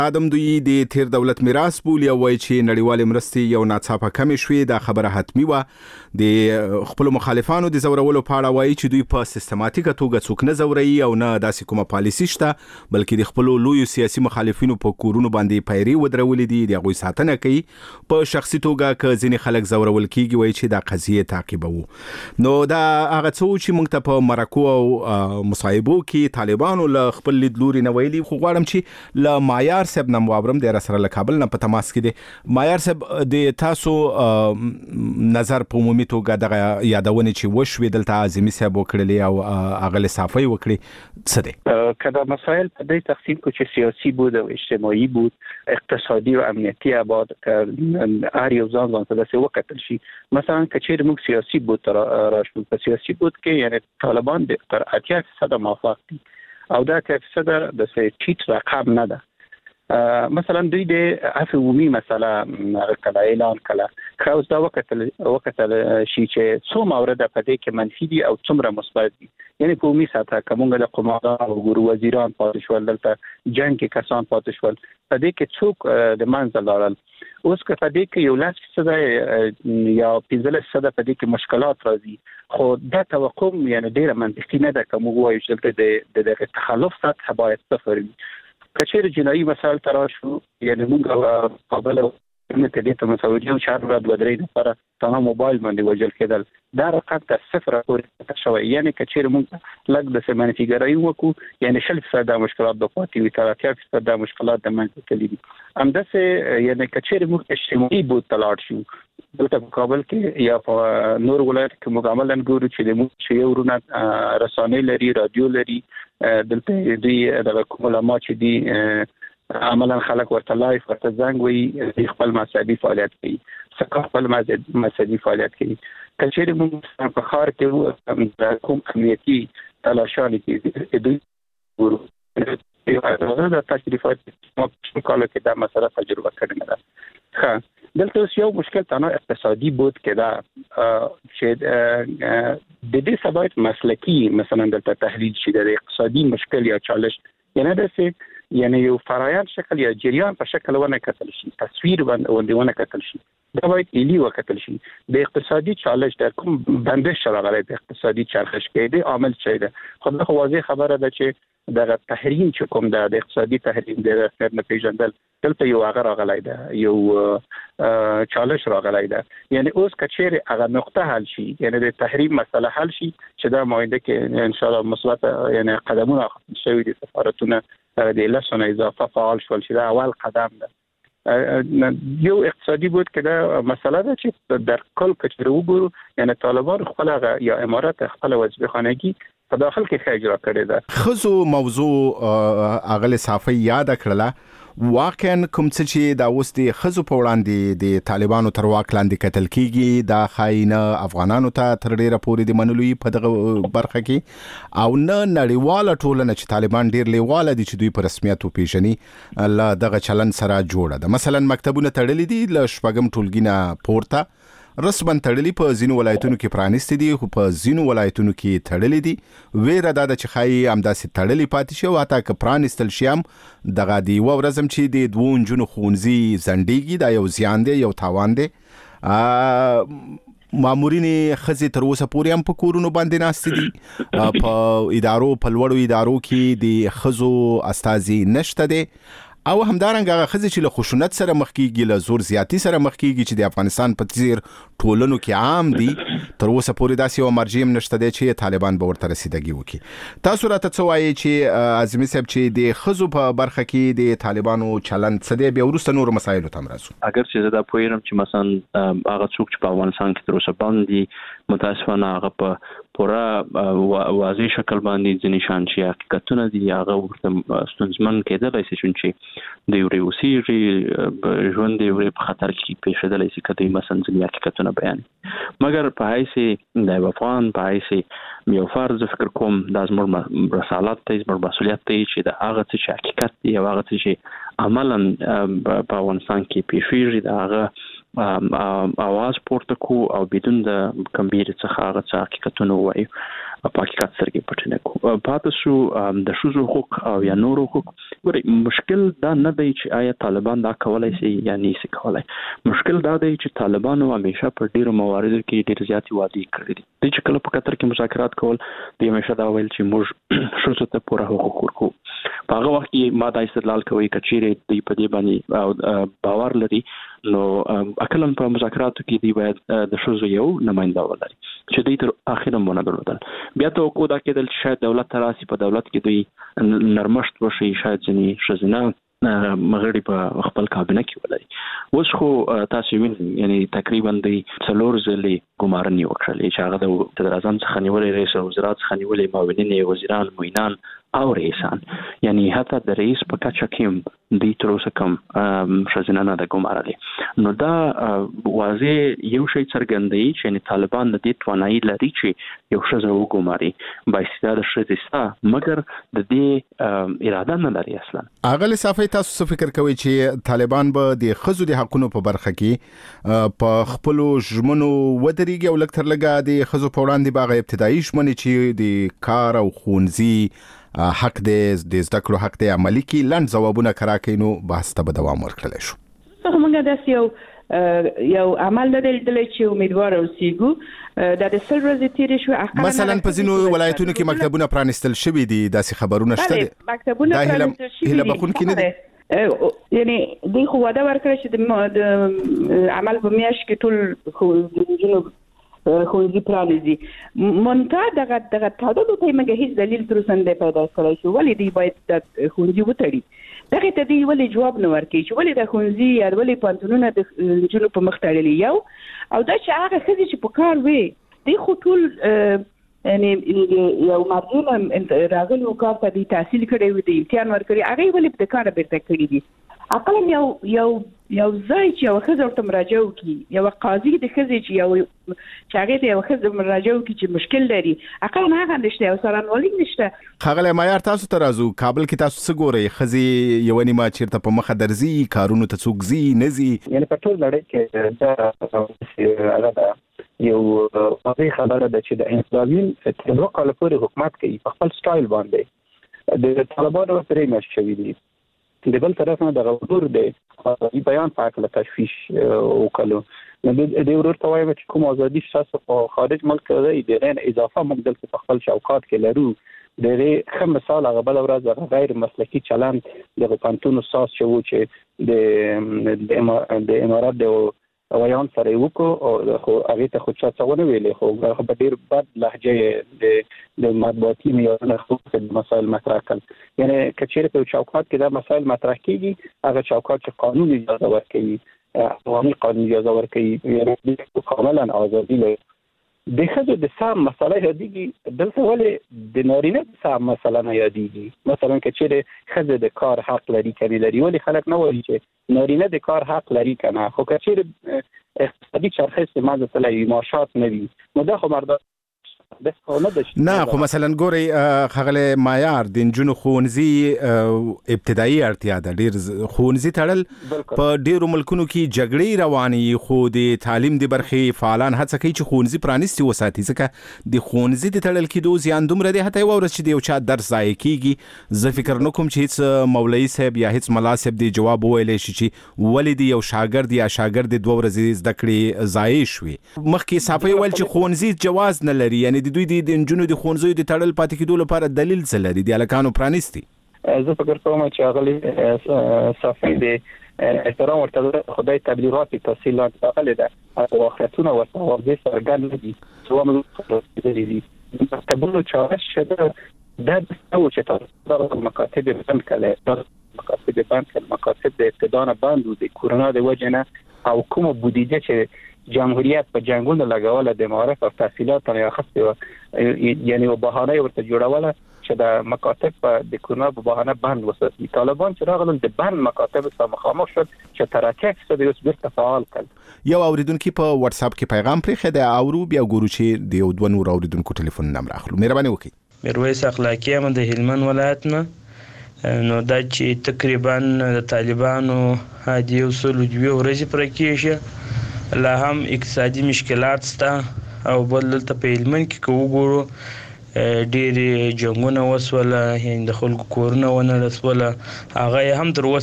ادم دوی د تیر دولت میراث بولی او چې نړیوال مرستې یو ناڅاپه کم شوې دا خبره حتمی و د خپل مخالفانو د زورولو په اړه وایي چې دوی په سیستماتیکه توګه څوک نه زوري او نه داسې کومه پالیسي شته بلکې د خپل لوی سیاسي مخالفینو په کورونو باندې پیری ودرولې دي د غوي ساتنه کوي په شخصي توګه ک ځینې خلک زورول کیږي وایي چې دا قضیه تعقیبو نو دا هغه څه چې موږ ته په مرکو او مصايبو کې طالبانو له خپل لیدلوري نه ویلي خو غواړم چې ل معیار صاحب نن وابرم د سره له کابل نه په تماس کې دي معیار صاحب د تاسو نظر په عمومي توګه د یادونه چې وشوي دلته اعظمي صاحب وکړلې او اغل صافي وکړي څه دي کدا مسائل په دې تقسیم کو چې سیاسي بود او اجتماعي بود اقتصادي او امنیتي ابعاد هر یو ځان ته څه وکړل شي مثلا کچیر موږ سیاسي بود راشو په سیاسي بود کې یعنی طالبان د تر 80% موافق دي او دا 80% د څه ټیټ رقم نه ده مثلا دوی د عفو عمومي مسله کله اعلان کله خاص دا وکتل شي چې څو مورد په دې کې منفي دي او څومره مثبت دي یعنی په عمومي سطح کومه د قوماندان او ګورو وزیران پاتې شول دلته جنگ کې کسان پاتې شول په دې کې څوک د منځ لاړل اوس که په دې کې یو لاس څه یا 15% په دې کې مشکلات راځي خو دا توقع یعنی ډیره منطقي نه ده کوم وایي چې د تخلف سطح باید صفر وي کچیر جنایي مسائل تراشو یعنی موږ قابل نه کدي ته مساوي او 4 ورځې بدرې لپاره تمام موبایل باندې وجل کېدل دا رقم ته صفر پورې شوی یعنی کچیر موږ لګ د سمنفي ګرای وکړو یعنی 60% د مشکلات د پاتې وي تر 80% د مشکلات د منځ کې دي همداسې یعنی کچیر موږ اجتماعي بود تلاړ شو دلته په کابل کې یا په نور ولایت کې موږ عملاً ګورو چې د موږ یو ورونه رسانې لري رادیو لري دلته دوی د علماء چې دي عملاً خلک ورته لایف ورته زنګ وي خپل مذهبي فعالیت کوي څنګه خپل مذهبي فعالیت کوي کچېرې موږ په خار کې کوم امنیتي تلاشانې کې دوی ورو د تشریفات په کال کې دا مسله تجربه کړې ده دلته اوس یو مشکل تنها اقتصادي بود کې دا چې د دې سبب مسلکی مثلا دلته تحلیل شي د اقتصادي مشکل یا چالش یعنی داسې یعنی یو فرایند شکل یا جریان په شکل ونه کتل شي تصویر ونه کتل شي دا باید ایلی وکتل شي د اقتصادي چالش در کوم بندش راغلی د اقتصادي چرخش کې د عامل څه ده خو دا واضح خبره ده چې د تحریم چې کوم د اقتصادي تحریم د خپل نتیجندل دلته یو هغه راغلی ده یو چالش راغلی ده یعنی اوس کچېره هغه نقطه حل شي یعنی د تحریم مسله حل شي چې دا مایده کې ان شاء الله مثبت یعنی قدمونه شوي دي سفارتونه د لسونه اضافه فعال شول چې دا اول قدم ده یو اقتصادي بود که دا مسئله ده چې در کل کچره وګورو یعنی طالبان خپل یا امارات خپل وظیفه خانگی په داخل کې ښه اجرا کړې ده خزو موضوع اغل صافي یاد کړله واقعا کوم څه چې دا اوس د خزو په وړاندې د طالبانو تر واک لاندې قتل کیږي دا خاينه افغانانو ته تر ډیره پورې د منلوي په دغه برخه کې او نه نړیواله ټولنه چې طالبان ډیر لیواله دي چې دوی په رسمیت پیژني الله دغه چلن سره جوړه ده مثلا مکتبونه تړلې دي ل شپږم ټولګینه پورته رسمن تړلې په ځینو ولایتونو کې پرانیستي دي خو په ځینو ولایتونو کې تړلې دي ویره دا چې خای همداسې تړلې پاتې شي او حتی که پرانیستل شي هم دغه دی ورځم چې د دوه نجونو ښوونځي زندګي دا یو زیان دی یو تاوان دی مامورین خزي تر اوسه پورې هم په کورونو باندې ناست دي په ادارو په لوړو ادارو کې د خزو استازي نشته دي او همدارنګه هغه خزي چې له خشونت سره مخ کیږي له زور زیاتی سره مخ کیږي چې د افغانستان په تیر ټولنو کې عام دي تر اوسه پورې داسې یو مرجع نشته دی چې طالبان به ورته رسیدګي وکړي تاسو راته څه وایي چې اعظمي صاحب چې د خزو په برخه کې د طالبانو چلند څه دی بیا وروسته نور مسایل ته مرسو اگر چې دا پوهیږم چې مثلا هغه څوک چې په افغانستان کې تر اوسه باندې متاسفانه هغه په پورا واضح شکل باندې ځینې شان چې حقیقتونه دي هغه ورته ستونزمن کېدلی شي چې د یو ریوسی ژوند دی په خطر کې پیښېدلی شي کله مثلا ځینې حقیقتونه بیان مګر په حیث د افغان په حیث یو فرض فکر کوم د زموږ رسالت ته زموږ مسؤلیت دی چې د هغه څه چې حقیقت دی او هغه څه چې عملاً په افغانستان کې پیښیږي د هغه आवाज پورته کو او بدون د کمبیر څخه هغه څه حقیقتونه وایي په حقیقت سره پټ نه کو پاتې شو د شوزو حقوق او یا نور حقوق. مشکل دا نه دی چې آیا طالبان دا کولای شي یا نه کولای. مشکل دا دی چې طالبانو همیشه په ډیرو مواردو کې ډیر زیات وعده کړې دي. چې کله په قطر کې مذاکرات کول د همیشه دا ویل چې موږ شوزو ته پوره حقوق ورکو. په هغه وخت کې ما دا استدلال کوي کچېره دی په دې باندې باور لري نو اکلن په مذاکراتو کې دی باید د شوزو یو نماینده ولري چې دوی تر اخره مونږ درلودل. بیا ته کو دا کېدل چې شاید دولت تراسي په دولت کې دوی نرمشت وشي شاید ځنی شزنه مغربي په خپل کابینه کې ولري. اوس خو تاسو وینئ یعنی تقریبا د څلور ځلې ګمارنې وکړلې چې هغه د صدر اعظم څخه نیولې رئیس وزرا څخه نیولې معاونین وزیران معینان او رئیسان یعنی حتی د رئیس په کچه کې د تر اوسه کوم شزنه نه د ګمارلې. نو دا واضح یو شی څرګندوي چې طالبان د دې توانایي لري چې یو شزه وګماري باستعداد شزستا مګر د دې اراده نه لري اصلا. اغل صافي تاسو فکر کوي چې طالبان به د خزو د حقونو په برخه کې په خپل ژمنو ودرېږي او لکتر لګا د خزو په وړاندې باغ ابتدایي ژمنې چې د کار او خونځي حق د زده کړو حق د عملی کې لاند ځوابونه کراکینو بحث ته به دوام ورکړل شو. موږ داسې یو عمل لرل چې امیدوار اوسېږو د سل ورځې تیرې شو. مثلا په ځینو ولایتونو کې مکتبونه پرانستل شوي دي داسې خبرونه شته دي. مکتبونه پرانستل شوي هله بخون کې نه دي یعنی دوی خو وعده ورکړه چې د عمل په میاشت کې ټول جنوب خونځي پرانیزي. مونږ دغه تړلو ته موږ هیڅ دلیل تر اوسه نه پیدا کړی چې ولې دی باید د خونځي وتړي. دغه ته دی ولې جواب نه ورکړي چې ولې د خونځي یا ولې پانتونونه د جنوب په مخ تړلي یو او دا چې هغه ښځې چې په کار وي دی خو ټول یعنی یو مارجین راغلو کار ته دی تحصیل کړی وي د امتحان ورکړي هغه ولې د کار بیرته کړی دي. اقلم یو ځای چې یو ښځه ورته مراجعه وکړي یو قاضي د ښځې چې هغې ته یو ښځه مراجعه وکړي چې مشکل لري اقلم هغه نشته او څارنوالي نشته. ښاغلی معیار تاسو ته راځو کابل کې تاسو څه ګورئ ښځې یوه نیمه چېرته په مخه درځي کارونو ته څوک ځي نه ځي یعنې په ټول نړۍ کې هغه یو واضح خبره ده چې د انقلابیون تر 2 کاله پورې حکومت کوي په خپل سټایل باندې د طالبانو پرې مېشت شوي دي. د بل طرف نه د غوړ د بیان په اړه تشویش وکړو. نو د ورور ته وایم چې کوم ازادي تاسو په خارج ملک کې د غیر اضافه مقدل په خپل شوکات کې لرو. د خم مثال هغه بل ورځ غیر مسلکی چلند د پانتون استاد چې د امارات د ویان سره وکړو خو هغه ته خو څه ونه ویلې خو هغه په ډیر بد لهجه د مطبوعاتي معیارونو خپل مسائل مطرح کړل. یعنی کچېره په چوکاټ کې دا مسائل مطرح کیږي هغه چوکاټ چې قانون اجازه ورکوي عوامي قانون اجازه ورکوي یعنی کاملا ازادي لري. د ښځو د سام مسله یادېږي دلته ولې د نارینه د سام مسله نه یادېږي. مثلا کچېره ښځه د کار حق لري که نه لري ولې خلک نه وایي چې نارینه د کار حق لري که نه خو کچېره اقتصادي چرخه استعمال تلای معاشات نه وي نو دا خو مردا نه خو مثلا ګوري خغله معیار د جنونو خونځي ابتدایي اړتیا ده ډیر خونځي تړل په ډیرو ملکونو کې جګړې رواني خو د تعلیم د برخې فعالان هڅه کوي چې خونځي پرانیستي وساتي ځکه د خونځي د تړل کې دوه زیان دومره دي حتی ورځ چې د یو چا درس ضایع کیږي. زه فکر نکوم چې هیڅ مولوی صاحب یا هیڅ ملا صاحب دی جواب ویلی شي چې ولې دی یو شاګرد یا شاګرد د 2 ورځې زده کړې ضایع شوي. مخکې صافي ول چې خونځي جواز نه لري یعنی د دوی د انجونو د خونځو د تړل پاتې کېدو لپاره دلیل څه لري د الکانو پرانیستي. زه فکر کوم چې هغه صافي د احترام ورته خدای تبلیغات تحصیلات هغه ده او اخرتونه ورته واضح څرګند دي چې موږ دي تبلو چارش شده د او چې تاسو مکاتب بند کړي مکاتب بند کړي مکاتب د ابتدان بند د کورونا د وجنه او کوم بودیجه چې جمهوریت په جنگونو لګاوله د معارف او تحصیلات نه اخیسته یعنی په بهانه ورته جوړوله چې د مکاتب په د کورونا په بهانه بند وساتي. طالبان چې راغلل د بند مکاتب سره مخامخ شول چې ترکیب څه د اوس بیرته فعال کړ. یو اوریدونکو په واتس اپ کې پیغام پرې خده اورو بیا ګورو چې د یو دوه نور اوریدونکو ټلیفون نمبر اخلو. مهرباني وکړئ. میرویس اخلاقی ام د هلمند ولایت نه نو دا چې تقریبا د طالبانو هادي اصول دوی ورځې پر کېشه لا هم اقتصادي مشکلات ستا او بل دلته په هلمند کې وګورو ډېر جنگونه وسوله، د خلکو کورونه ونړسوله، هغه هم تر اوسه